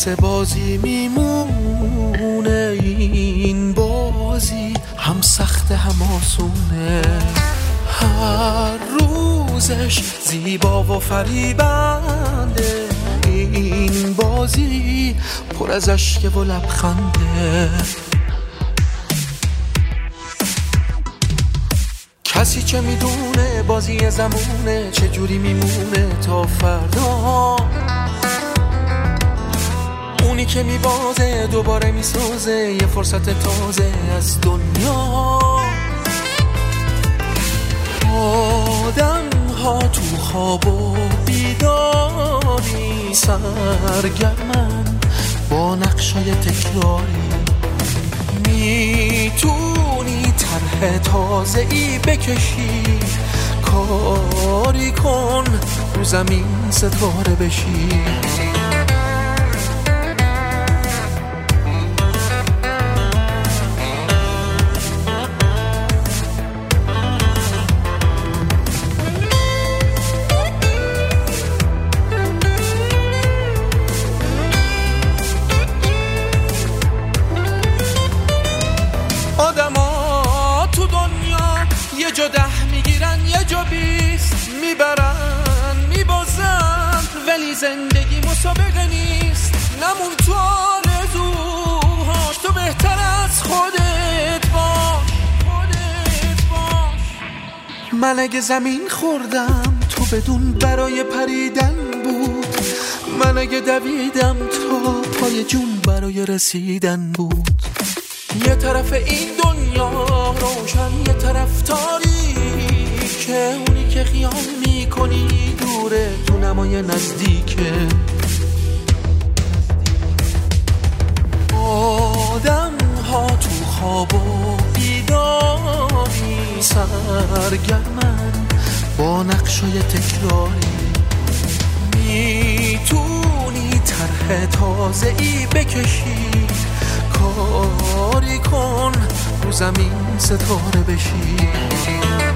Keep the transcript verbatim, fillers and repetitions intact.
مثل بازی میمونه این بازی، هم سخت هم آسونه، هر روزش زیبا و فریبنده، این بازی پر از اشک و لبخنده. کسی چه میدونه بازی زمونه چه جوری میمونه تا فردا، اونی که میبازه دوباره میسازه یه فرصت تازه از دنیا. آدم ها تو خواب و بیداری سرگرمن با نقشای تکراری، میتونی طرح تازه ای بکشی، کاری کن رو زمین ستاره بشی. آدما تو دنیا یه جا ده میگیرن یه جا بیست میبرن میبازن، ولی زندگی مسابقه نیست، نمون تو آرزوهاش، تو بهتر از خودت باش، خودت باش. من اگه زمین خوردم تو بدون برای پریدن بود، من اگه دویدم تا پای جون برای رسیدن بود. یه طرف این دنیا روشن یه طرف تاریکه، اونی که خیال میکنی دوره تو نمای نزدیکه. آدم ها تو خواب و بیداری سرگرمن با نقشای تکراری، میتونی طرح تازه ای بکشی، کاری کن رو زمین ستاره بشی.